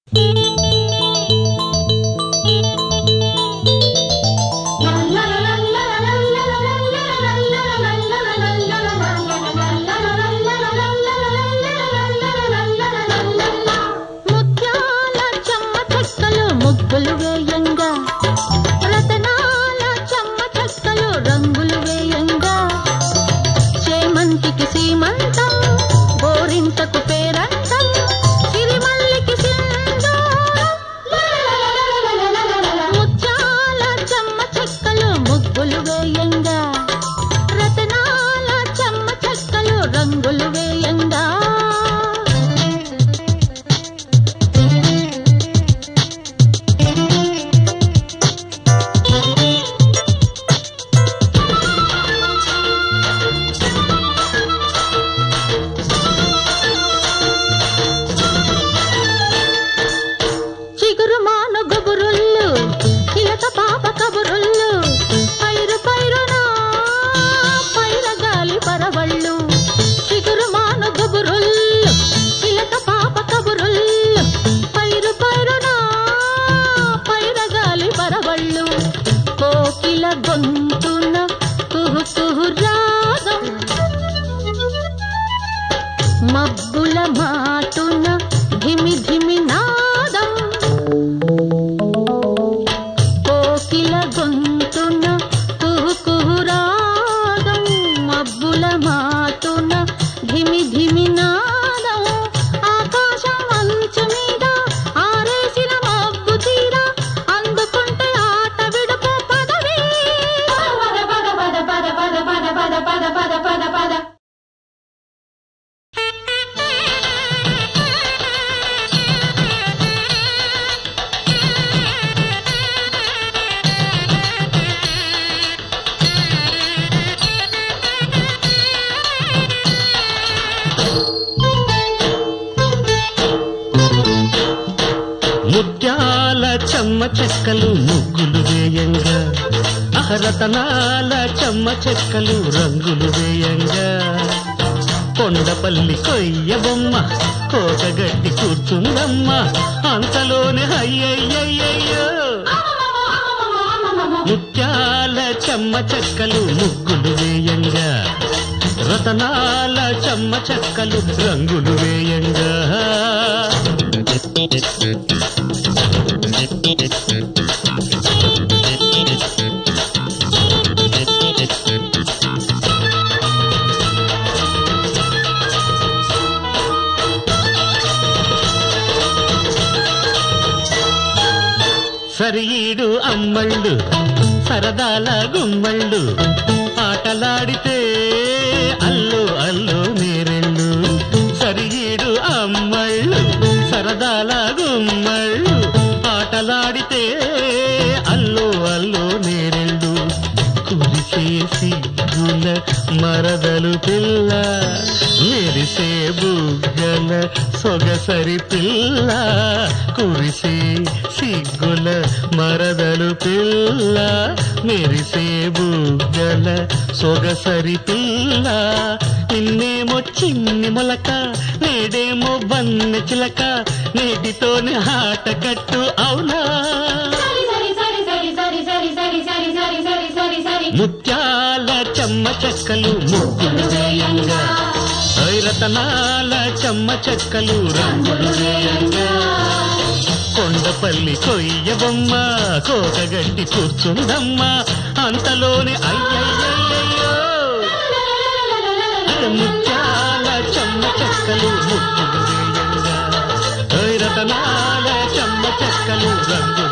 మబ్బుల మాటున ధిమి ధిమి నాదం కోకిల గొంతున కుహు కుహు రాగం మబ్బుల మాటున ధిమి ధిమి నాదం ఆకాశం అంచు మీద ఆరేసిన మబ్బు తీర అందుకుంటే ఆట విడుపు పదవి పద పద పద పద పద పద పద పద పద పద పద ముత్యాల చెమ్మ చెక్కలు ముగ్గులు వేయంగా అహరతనాల చెమ్మ చెక్కలు రంగులు వేయంగా కొండపల్లి కొయ్య బొమ్మ కోటగట్టి కూర్చుందమ్మ అంతలోనే అయ్యయ్యయ్యో ముత్యాల చెమ్మ చెక్కలు ముగ్గులు వేయంగా రతనాల చెమ్మ చెక్కలు రంగులు వేయంగా సరిఈడు అమ్మళ్ళు సరదాల గుమ్మళ్ళు ఆటలాడితే అల్లు అల్లు నేరెళ్ళు సరిఈడు అమ్మళ్ళు సరదాల గుమ్మళ్ళు ఆటలాడితే అల్లు అల్లు నేరెళ్ళు కురిసే సిగ్గుల మరదలు పిల్ల మెరిసే బుగ్గల సొగసరి పిల్ల కురిసే సిగ్గుల మరదలు పిల్ల మెరిసే బుగ్గల సొగసరి పిల్ల నిన్నేమో చిన్ని మొలక నేడేమో బన్నె చిలక నేటితోనే ఆట కట్టు అవునా ముత్యాల చెమ్మ చెక్కలు ముగ్గులు వేయంగా రతనాల చెమ్మ చెక్కలు రంగులు వేయంగా కొండపల్లి కొయ్య బొమ్మ కోటగట్టి కూర్చుందమ్మ అంతలోనే అయ్యయ్యయ్యో ముత్యాల చెమ్మ చెక్కలు ముగ్గులు వేయంగా రతనాల చెమ్మ చెక్కలు రంగులు